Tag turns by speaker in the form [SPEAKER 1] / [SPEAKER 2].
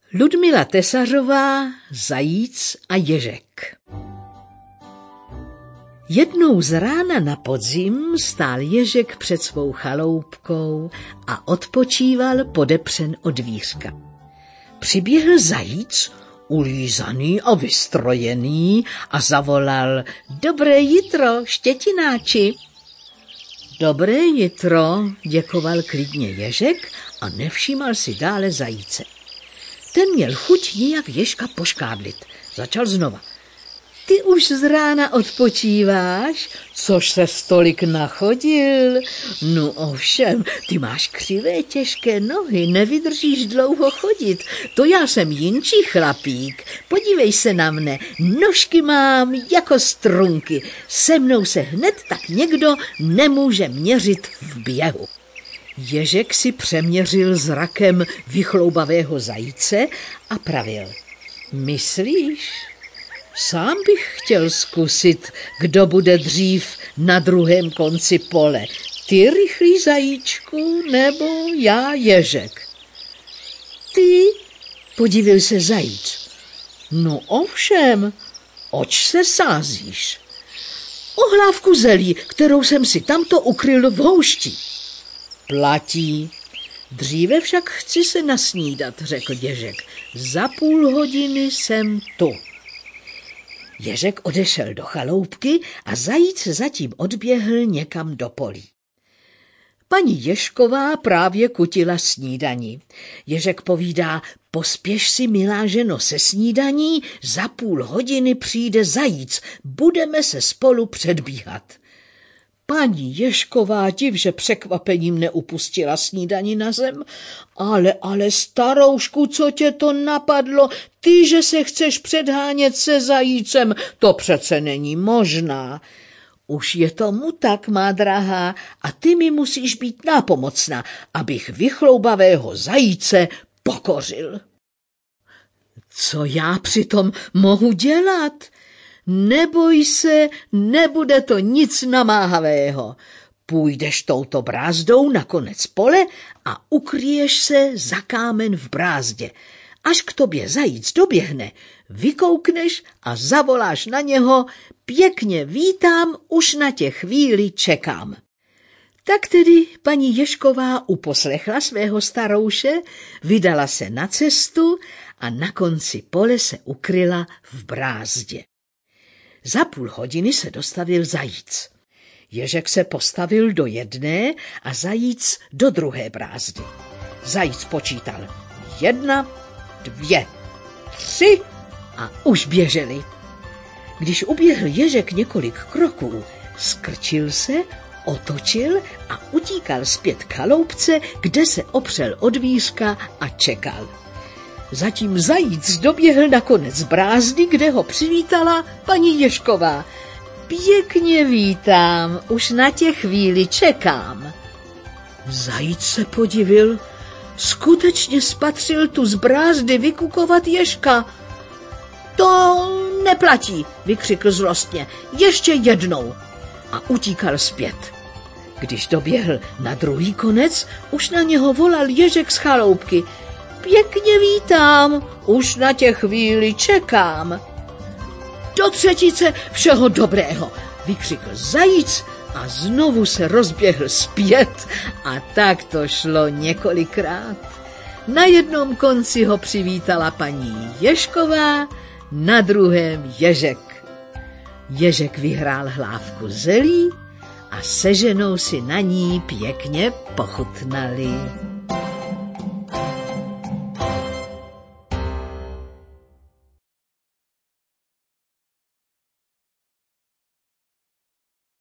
[SPEAKER 1] Ludmila Tesařová, Zajíc a Ježek. Jednou z rána na podzim stál Ježek před svou chaloupkou a odpočíval podepřen od dvířka. Přiběhl Zajíc, ulízaný a vystrojený, a zavolal: Dobré jitro, štětináči. Dobré jitro, děkoval klidně Ježek a nevšímal si dále Zajíce. Ten měl chuť nějak Ježka poškádlit. Začal znova. Ty už z rána odpočíváš, což se stolik nachodil. No ovšem, ty máš křivé těžké nohy, nevydržíš dlouho chodit. To já jsem jinčí chlapík. Podívej se na mne, nožky mám jako strunky. Se mnou se hned tak někdo nemůže měřit v běhu. Ježek si přeměřil zrakem vychloubavého zajíce a pravil. Myslíš? Sám bych chtěl zkusit, kdo bude dřív na druhém konci pole. Ty, rychlý zajíčku, nebo já, Ježek? Ty, podívil se Zajíc. No ovšem, oč se sázíš? O hlávku zelí, kterou jsem si tamto ukryl v houšti. Platí. Dříve však chci se nasnídat, řekl Ježek. Za půl hodiny jsem tu. Ježek odešel do chaloupky a Zajíc zatím odběhl někam do polí. Paní Ježková právě kutila snídani. Ježek povídá: Pospěš si, milá ženo, se snídaní, za půl hodiny přijde Zajíc, budeme se spolu předbíhat. Paní Ježková divže překvapením neupustila snídani na zem. Ale staroušku, co tě to napadlo? Ty, že se chceš předhánět se Zajícem, to přece není možná. Už je tomu tak, má drahá, a ty mi musíš být nápomocná, abych vychloubavého Zajíce pokořil. Co já přitom mohu dělat? Neboj se, nebude to nic namáhavého. Půjdeš touto brázdou na konec pole a ukryješ se za kámen v brázdě. Až k tobě Zajíc doběhne, vykoukneš a zavoláš na něho: Pěkně vítám, už na tě chvíli čekám. Tak tedy paní Ježková uposlechla svého starouše, vydala se na cestu a na konci pole se ukryla v brázdě. Za půl hodiny se dostavil Zajíc. Ježek se postavil do jedné a Zajíc do druhé brázdy. Zajíc počítal 1, 2, 3 a už běželi. Když uběhl Ježek několik kroků, skrčil se, otočil a utíkal zpět k chaloupce, kde se opřel od dvířka a čekal. Zatím Zajíc doběhl na konec brázdy, kde ho přivítala paní Ježková. Pěkně vítám, už na tě chvíli čekám. Zajíc se podivil, skutečně spatřil tu z brázdy vykukovat Ježka. To neplatí, vykřikl zlostně, ještě jednou, a utíkal zpět. Když doběhl na druhý konec, už na něho volal Ježek z chaloupky. Pěkně vítám, už na tě chvíli čekám. Do třetice všeho dobrého, vykřikl Zajíc a znovu se rozběhl zpět a tak to šlo několikrát. Na jednom konci ho přivítala paní Ježková, na druhém Ježek. Ježek vyhrál hlávku zelí a se ženou si na ní pěkně pochutnali.